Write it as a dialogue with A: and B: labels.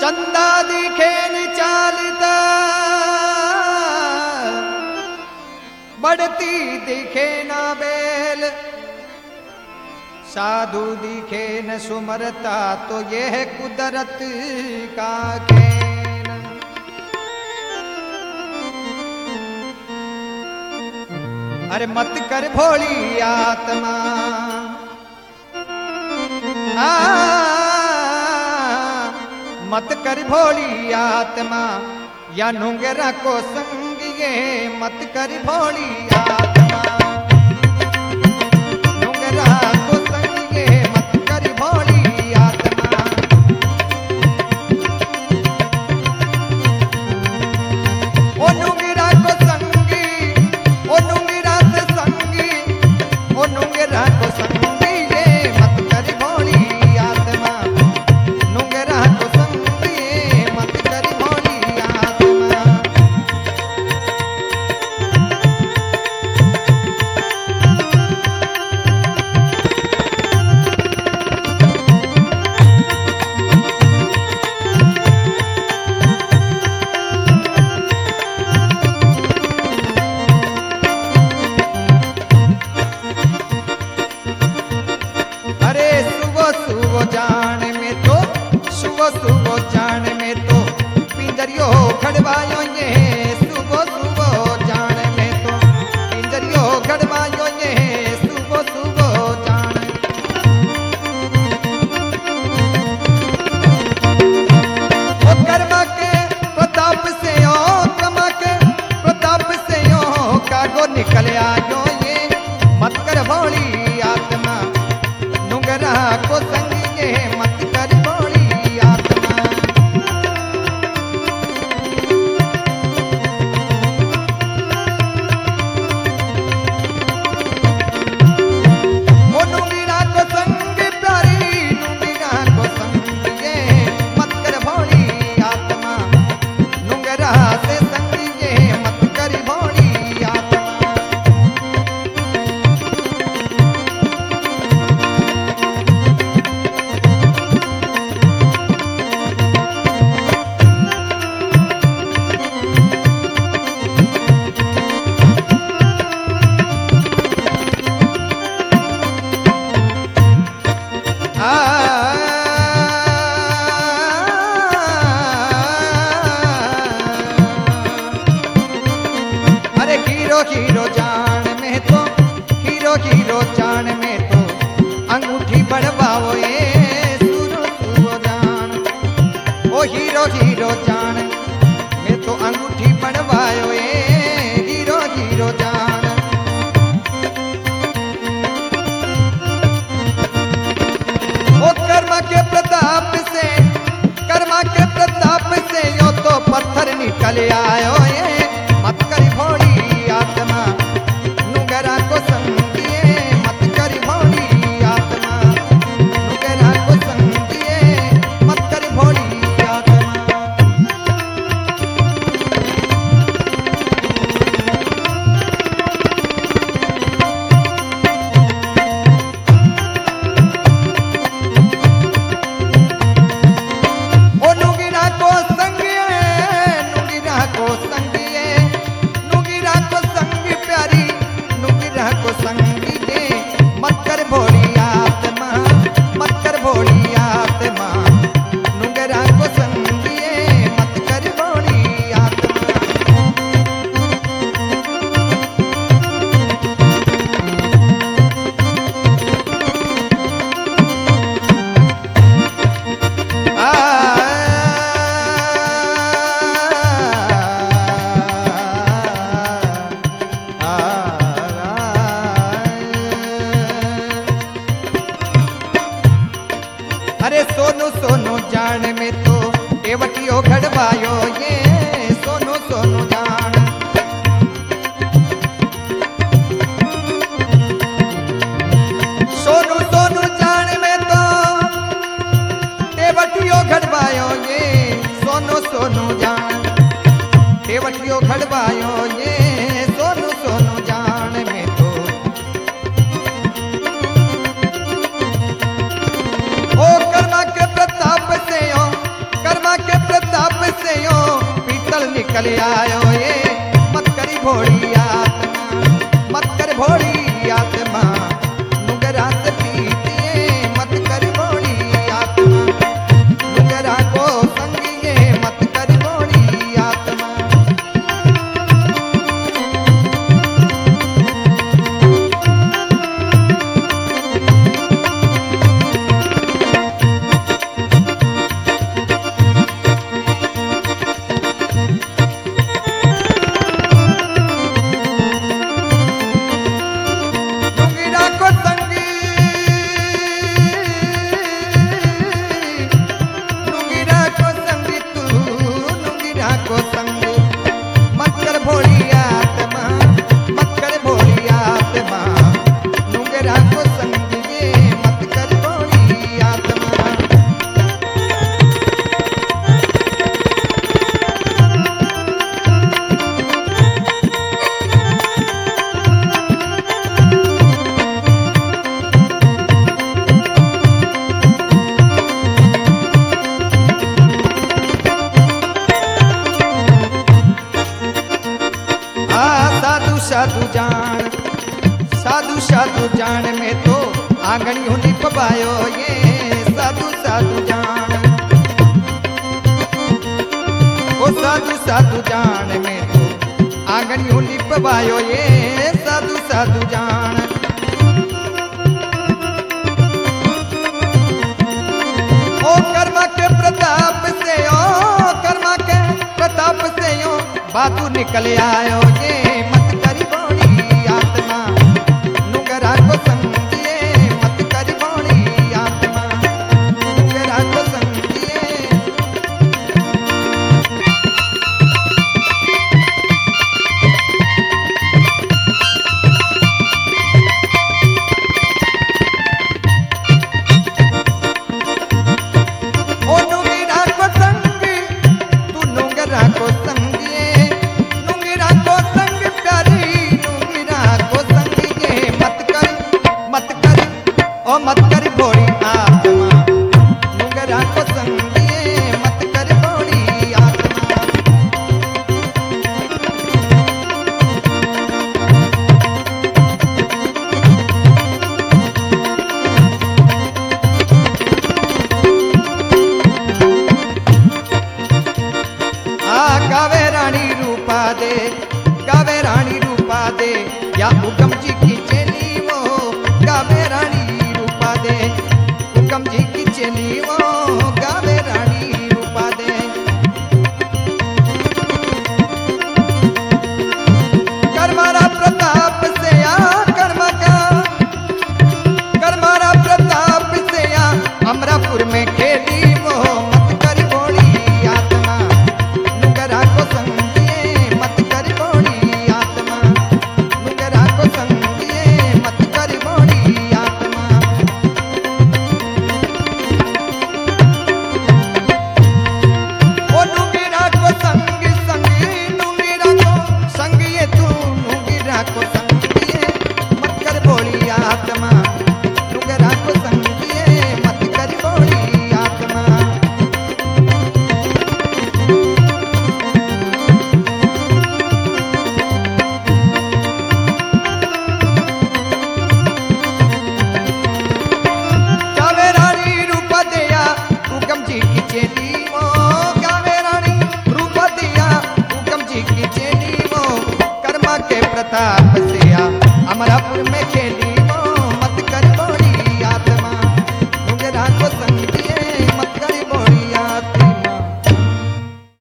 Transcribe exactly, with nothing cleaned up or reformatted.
A: चंदा दिखे न चालता बढ़ती दिखे ना बेल, साधु दिखे न सुमरता तो यह कुदरत का खेल। अरे मत कर भोली आत्मा आ, मत कर भोली आत्मा या नुंगरा को संग ये मत कर भोली आत्मा, नुंगरा को संग ये मत कर भोली आत्मा। ओ नुंगरा को संगी, ओ नुंगरा से संगी, ओ नुंगरा को संगी ये मत कर भोली आत्मा, नुंगरा को संगी ये मत कर भोली आत्मा। जान में तो सुबह सुबह जान में तो पिंजरियो खड़वायो ये, सुबह सुबह जान में तो पिंजरियो खड़वायो ये, सुबह सुबह जान। ओ कर्मा के प्रताप से ओ कर्मा के प्रताप से ओ कागो निकल आयो ये मत कर भोली आत्मा, नुंगरा को संग मत कर भोली आत्मा। ओ नुंगरा को संग प्यारी, नुंगरा को संग ये मत कर भोली आत्मा, नुंगरा से संग ये मत कर भोली आत्मा। अरे हीरो हीरो जान में तो, हीरो हीरो जान में तो अंगूठी बढ़वाओ ये सुनो सुनो जान। ओ हीरो हीरो जान में तो अंगूठी बढ़वाओ ये हीरो हीरो जान। ओ कर्मा के प्रताप से, कर्मा के प्रताप से यो तो पत्थर निकल आयो ये मत कर भोली आत्मा, नुंगरा को संगिए मत कर भोली आत्मा, नुंगरा को संगिए मत कर भोली आत्मा। ओ नुंगरा को संगिए, नुंगरा को संगिए, नुंगरा को संग प्यारी, नुंगरा को संगी दे मत कर भोली आत्मा, मत कर भोली आत्मा, नुंगरा को संगिए मत कर भोली आत्मा। अरे सोनू सोनू जान में तो टेवटियो घड़वायो ये, सोनू सोनू जान। सोनू सोनू जान में तो टेवटियो घड़वायो ये, सोनू सोनू जान, टेवटियो घड़वायो ये सोनू सोनू जान में तो। ओ कर्मा के प्रताप से ओ कर्मा के निकल आयो ये मत करी भोली आत्मा, मत कर भोली आत्मा नुगरा से पीतिए मत कर भोली आत्मा, नुगरा को संगिए मत कर भोली आत्मा। साधु जान साधु साधु जान में तो आंगनी होनी पबायो ये साधु साधु जान, ओ साधु साधु जान में तो आंगनी होनी पबायो ये साधु साधु जान। ओ कर्मा के प्रताप से ओ कर्मा के प्रताप से यो बातू निकल आयो ये मत करी भोली आत्मा, नुगरा को संगिए मत करी भोली आत्मा, नुगरा को संगिए। ओ नुगरा को संगी तू नुगरा को संगिए, नुगरा को संग करी नुगरा को संगिए मत कर मत कर ओ मत कर भोली आत्मा, नुगरा को संगिए मत कर भोली आत्मा। आ गावे रानी रूपा दे गावे रानी रूपा दे या हुकम जी की चेली वो गावे रानी रूपा दे, हुकम जी की चेली वो गावे रानी रूपा दे। कर्मारा प्रताप से या कर्मा का कर्मारा प्रताप से या अमरापुर में खेली वो मत कर भोली आत्मा, नुगरा को संगिए मत कर भोली आत्मा, नुगरा को संगिए मत कर भोली आत्मा। ओ नुगरा को संग संग नुगरा को संगिए तू नुगरा को संगिए मत कर भोली आत्मा, नुगरा को संगिए मत कर भोली आत्मा। गावे रानी रूपा दिया हुकम जी की चेली वो गावे रानी रूपा दिया हुकम जी की चेली वो कर्मा के प्रताप से या अमरापुर में खेली